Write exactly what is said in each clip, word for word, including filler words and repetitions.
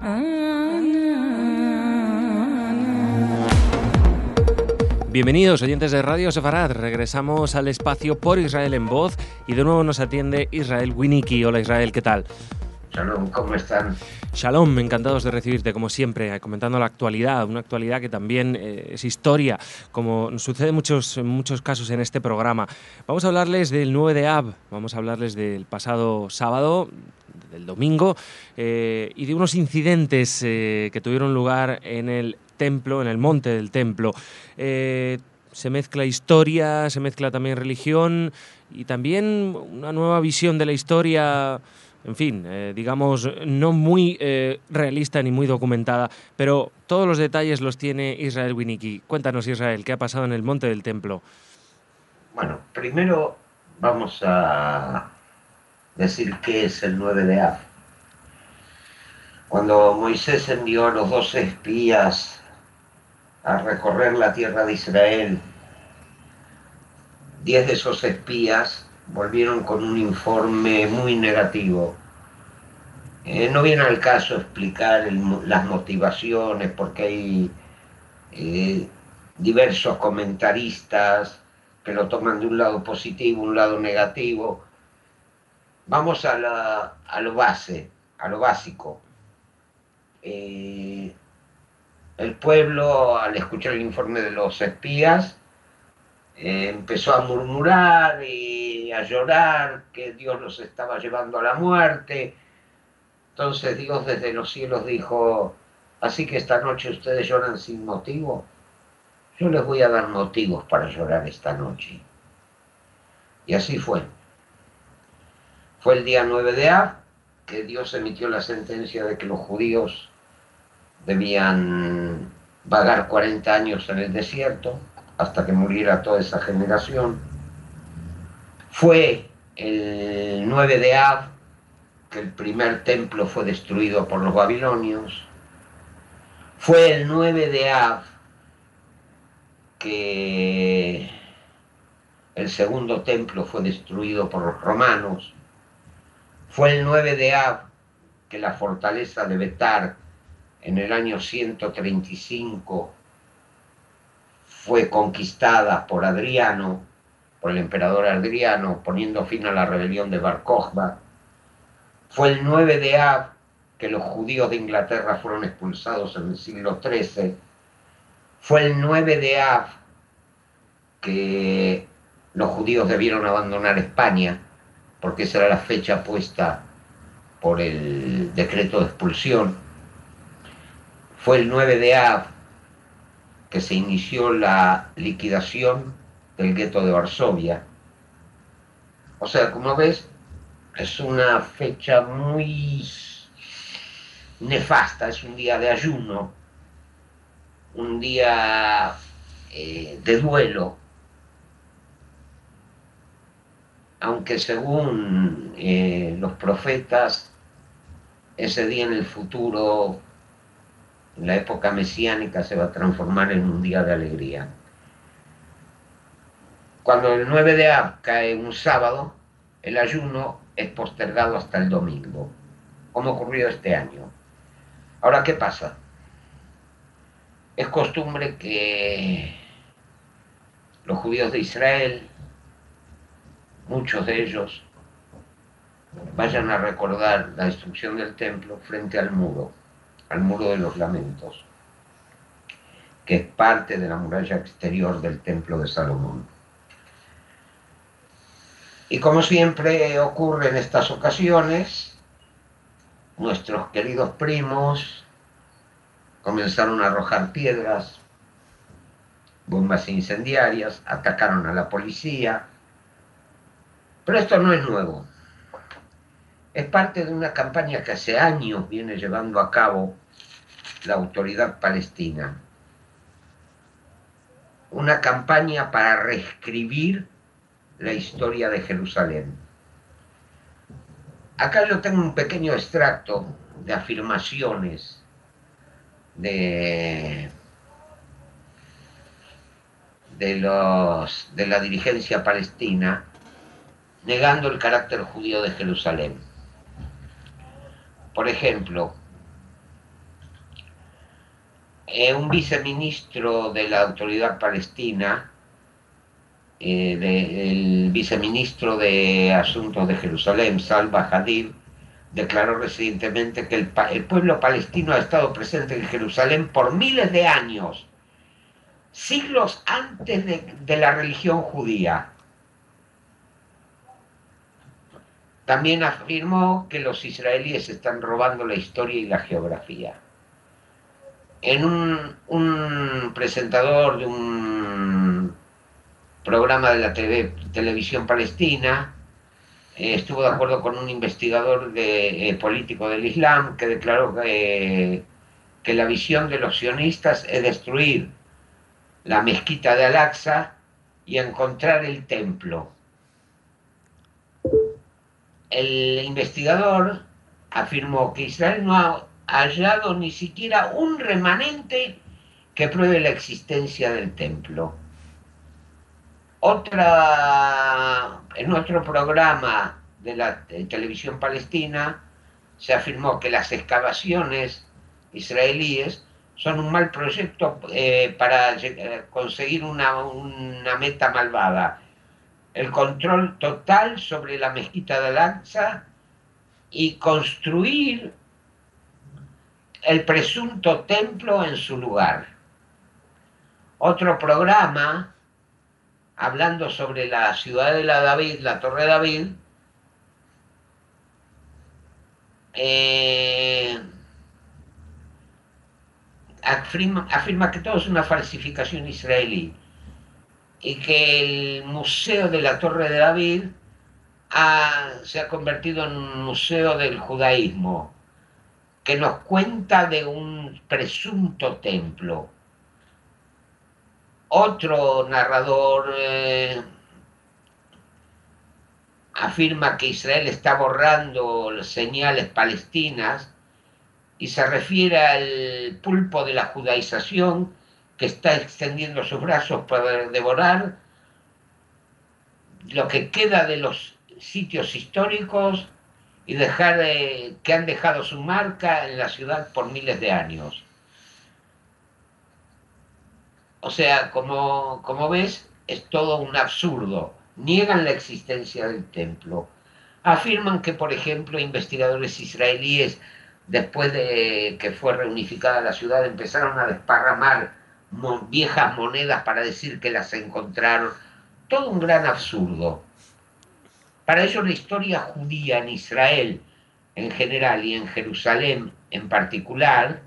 Bienvenidos oyentes de Radio Sefarad, regresamos al espacio Por Israel en Voz y de nuevo nos atiende Israel Winnicki. Hola Israel, ¿qué tal? Shalom, ¿cómo están? Shalom, encantados de recibirte como siempre, comentando la actualidad, una actualidad que también eh, es historia, como sucede en muchos, en muchos casos en este programa. Vamos a hablarles del nueve de Av, vamos a hablarles del pasado sábado, del domingo, eh, y de unos incidentes eh, que tuvieron lugar en el templo, en el monte del templo. Eh, se mezcla historia, se mezcla también religión y también una nueva visión de la historia. En fin, eh, digamos, no muy eh, realista ni muy documentada, pero todos los detalles los tiene Israel Winnicki. Cuéntanos, Israel, ¿qué ha pasado en el Monte del Templo? Bueno, primero vamos a decir qué es el nueve de Av. Cuando Moisés envió a los doce espías a recorrer la tierra de Israel, diez de esos espías volvieron con un informe muy negativo. Eh, no viene al caso explicar el, las motivaciones, porque hay eh, diversos comentaristas que lo toman de un lado positivo, un lado negativo. Vamos a, la, a lo base, a lo básico. Eh, el pueblo, al escuchar el informe de los espías, eh, empezó a murmurar y a llorar que Dios los estaba llevando a la muerte. Entonces Dios desde los cielos dijo: así que esta noche ustedes lloran sin motivo, yo les voy a dar motivos para llorar esta noche. Y así fue. Fue el día nueve de Av que Dios emitió la sentencia de que los judíos debían vagar cuarenta años en el desierto hasta que muriera toda esa generación. Fue el nueve de Av que el primer templo fue destruido por los babilonios. Fue el nueve de Av que el segundo templo fue destruido por los romanos. Fue el nueve de Av que la fortaleza de Betar en el año ciento treinta y cinco fue conquistada por Adriano, por el emperador Adriano, poniendo fin a la rebelión de Bar Kokhba. Fue el nueve de Av que los judíos de Inglaterra fueron expulsados en el siglo trece. Fue el nueve de Av que los judíos debieron abandonar España, porque esa era la fecha puesta por el decreto de expulsión. Fue el nueve de Av que se inició la liquidación del gueto de Varsovia. O sea, como ves, es una fecha muy nefasta, es un día de ayuno, un día eh, de duelo, aunque según eh, los profetas, ese día en el futuro, en la época mesiánica, se va a transformar en un día de alegría. Cuando el nueve de Av cae un sábado, el ayuno es postergado hasta el domingo, como ocurrió este año. Ahora, ¿qué pasa? Es costumbre que los judíos de Israel, muchos de ellos, vayan a recordar la destrucción del templo frente al muro, al muro de los lamentos, que es parte de la muralla exterior del templo de Salomón. Y como siempre ocurre en estas ocasiones, nuestros queridos primos comenzaron a arrojar piedras, bombas incendiarias, atacaron a la policía. Pero esto no es nuevo. Es parte de una campaña que hace años viene llevando a cabo la autoridad palestina. Una campaña para reescribir la historia de Jerusalén. Acá yo tengo un pequeño extracto de afirmaciones de, de, los, de la dirigencia palestina negando el carácter judío de Jerusalén. Por ejemplo, eh, un viceministro de la autoridad palestina, eh, de, el viceministro de Asuntos de Jerusalén, Salva Hadid, declaró recientemente que el, el pueblo palestino ha estado presente en Jerusalén por miles de años, siglos antes de, de la religión judía. También afirmó que los israelíes están robando la historia y la geografía. En un, un presentador de un programa de la TV, televisión palestina, eh, estuvo de acuerdo con un investigador de, eh, político del Islam que declaró que, eh, que la visión de los sionistas es destruir la mezquita de Al-Aqsa y encontrar el templo. El investigador afirmó que Israel no ha hallado ni siquiera un remanente que pruebe la existencia del templo. Otra, en otro programa de la de televisión palestina se afirmó que las excavaciones israelíes son un mal proyecto eh, para conseguir una, una meta malvada: el control total sobre la mezquita de Al-Aqsa y construir el presunto templo en su lugar. Otro programa, hablando sobre la ciudad de la David, la Torre de David, eh, afirma, afirma que todo es una falsificación israelí y que el museo de la Torre de David ha, se ha convertido en un museo del judaísmo, que nos cuenta de un presunto templo. Otro narrador eh, afirma que Israel está borrando las señales palestinas y se refiere al pulpo de la judaización que está extendiendo sus brazos para devorar lo que queda de los sitios históricos y dejar eh, que han dejado su marca en la ciudad por miles de años. O sea, como, como ves, es todo un absurdo. Niegan la existencia del templo. Afirman que, por ejemplo, investigadores israelíes, después de que fue reunificada la ciudad, empezaron a desparramar mo- viejas monedas para decir que las encontraron. Todo un gran absurdo. Para ellos la historia judía en Israel en general y en Jerusalén en particular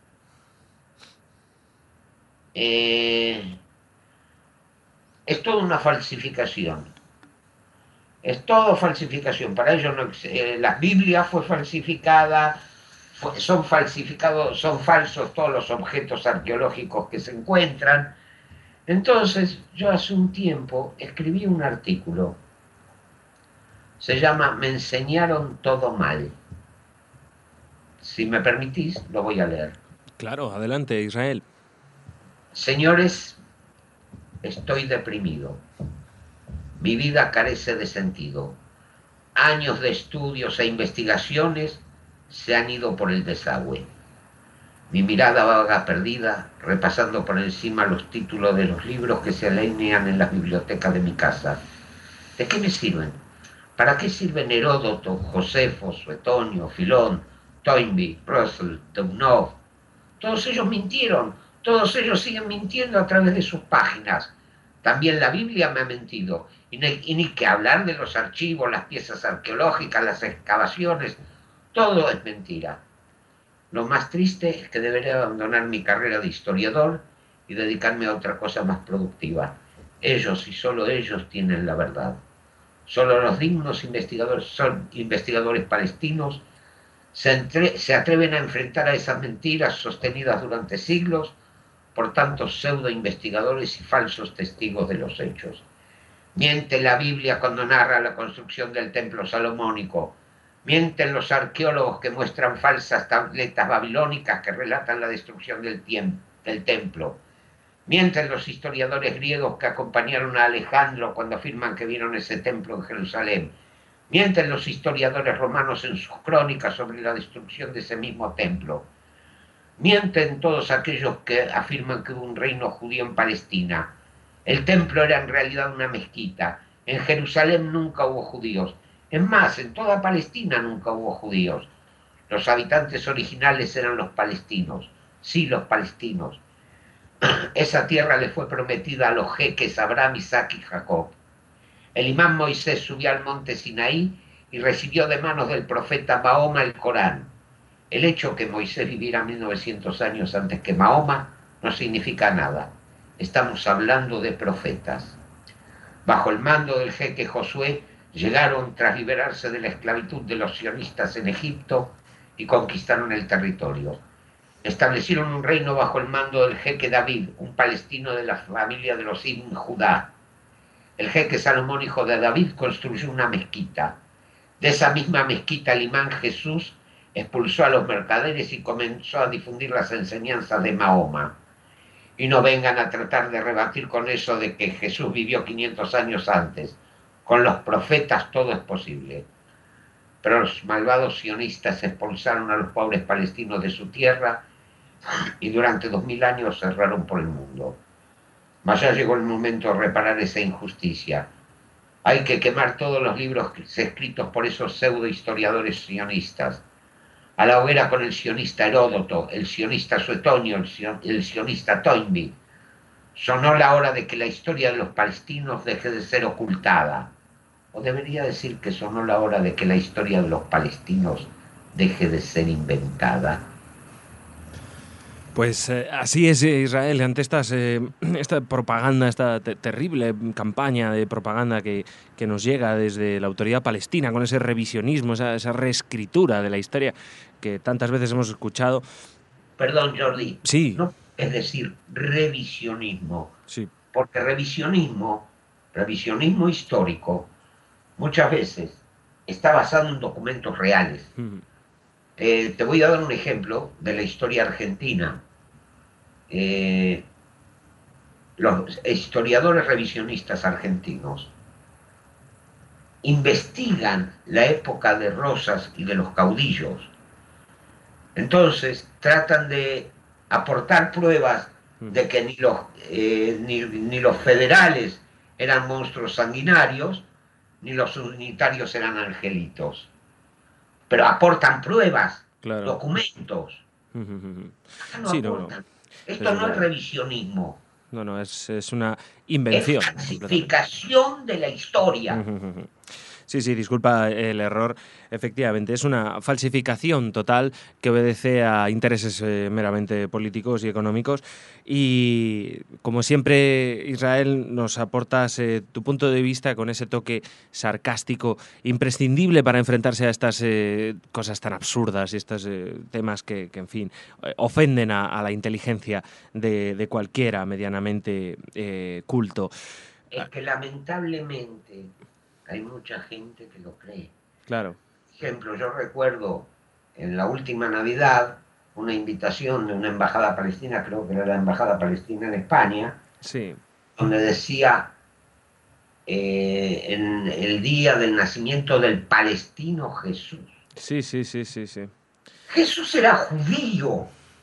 eh, es toda una falsificación. Es todo falsificación. Para ellos no, eh, la Biblia fue falsificada, fue, son falsificados, son falsos todos los objetos arqueológicos que se encuentran. Entonces, yo hace un tiempo escribí un artículo. Se llama Me enseñaron todo mal. Si me permitís, lo voy a leer. Claro, adelante, Israel. Señores, estoy deprimido. Mi vida carece de sentido. Años de estudios e investigaciones se han ido por el desagüe. Mi mirada vaga perdida, repasando por encima los títulos de los libros que se alinean en las bibliotecas de mi casa. ¿De qué me sirven? ¿Para qué sirven Heródoto, Josefo, Suetonio, Filón, Toynbee, Russell, Dubnov? Todos ellos mintieron, todos ellos siguen mintiendo a través de sus páginas. También la Biblia me ha mentido. Y ni, y ni que hablar de los archivos, las piezas arqueológicas, las excavaciones. Todo es mentira. Lo más triste es que deberé abandonar mi carrera de historiador y dedicarme a otra cosa más productiva. Ellos y solo ellos tienen la verdad. Solo los dignos investigadores, son investigadores palestinos se, entre, se atreven a enfrentar a esas mentiras sostenidas durante siglos por tantos pseudo investigadores y falsos testigos de los hechos. Miente la Biblia cuando narra la construcción del templo salomónico. Mienten los arqueólogos que muestran falsas tabletas babilónicas que relatan la destrucción del, tiem- del templo. Mienten los historiadores griegos que acompañaron a Alejandro cuando afirman que vieron ese templo en Jerusalén. Mienten los historiadores romanos en sus crónicas sobre la destrucción de ese mismo templo. Mienten todos aquellos que afirman que hubo un reino judío en Palestina. El templo era en realidad una mezquita. En Jerusalén nunca hubo judíos. Es más, en toda Palestina nunca hubo judíos. Los habitantes originales eran los palestinos. Sí, los palestinos. Esa tierra le fue prometida a los jeques Abraham, Isaac y Jacob. El imán Moisés subió al monte Sinaí y recibió de manos del profeta Mahoma el Corán. El hecho que Moisés viviera mil novecientos años antes que Mahoma no significa nada. Estamos hablando de profetas. Bajo el mando del jeque Josué, llegaron tras liberarse de la esclavitud de los sionistas en Egipto y conquistaron el territorio. Establecieron un reino bajo el mando del jeque David, un palestino de la familia de los Ibn Judá. El jeque Salomón, hijo de David, construyó una mezquita. De esa misma mezquita el imán Jesús expulsó a los mercaderes y comenzó a difundir las enseñanzas de Mahoma. Y no vengan a tratar de rebatir con eso de que Jesús vivió quinientos años antes. Con los profetas todo es posible. Pero los malvados sionistas expulsaron a los pobres palestinos de su tierra y durante dos mil años cerraron por el mundo. Mas ya llegó el momento de reparar esa injusticia. Hay que quemar todos los libros escritos por esos pseudo historiadores sionistas. A la hoguera con el sionista Heródoto, el sionista Suetonio, el, sion, el sionista Toynbee. Sonó la hora de que la historia de los palestinos deje de ser ocultada. O debería decir que sonó la hora de que la historia de los palestinos deje de ser inventada. Pues eh, así es Israel, ante estas, eh, esta propaganda, esta te terrible campaña de propaganda que, que nos llega desde la autoridad palestina, con ese revisionismo, esa, esa reescritura de la historia que tantas veces hemos escuchado. Perdón, Jordi. Sí. No, es decir, revisionismo. Sí. Porque revisionismo, revisionismo histórico, muchas veces está basado en documentos reales. Uh-huh. Eh, te voy a dar un ejemplo de la historia argentina. Eh, los historiadores revisionistas argentinos investigan la época de Rosas y de los caudillos. Entonces tratan de aportar pruebas de que ni los, eh, ni, ni los federales eran monstruos sanguinarios, ni los unitarios eran angelitos. Pero aportan pruebas, claro. Documentos. Uh-huh. No sí, aportan. no, no. Esto es no es revisionismo. No, no, es, es una invención. Es falsificación de la historia. Uh-huh. Sí, sí, disculpa el error. Efectivamente, es una falsificación total que obedece a intereses eh, meramente políticos y económicos. Y como siempre, Israel, nos aportas eh, tu punto de vista con ese toque sarcástico imprescindible para enfrentarse a estas eh, cosas tan absurdas y estos eh, temas que, que, en fin, eh, ofenden a, a la inteligencia de, de cualquiera medianamente eh, culto. Es que lamentablemente hay mucha gente que lo cree. Claro. Por ejemplo, yo recuerdo en la última Navidad una invitación de una embajada palestina, creo que era la embajada palestina en España, sí. donde decía eh, en el día del nacimiento del palestino Jesús. Sí, sí, sí, sí, sí. Jesús era judío.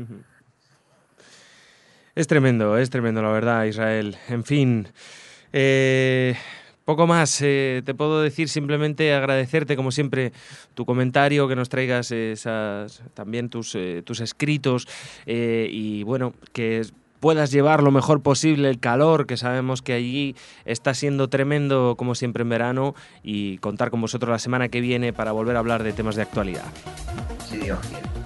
Es tremendo, es tremendo, la verdad, Israel. En fin, eh... poco más, eh, te puedo decir simplemente agradecerte como siempre tu comentario, que nos traigas esas, también tus, eh, tus escritos eh, y bueno, que puedas llevar lo mejor posible el calor, que sabemos que allí está siendo tremendo como siempre en verano, y contar con vosotros la semana que viene para volver a hablar de temas de actualidad. Sí, Dios quiere.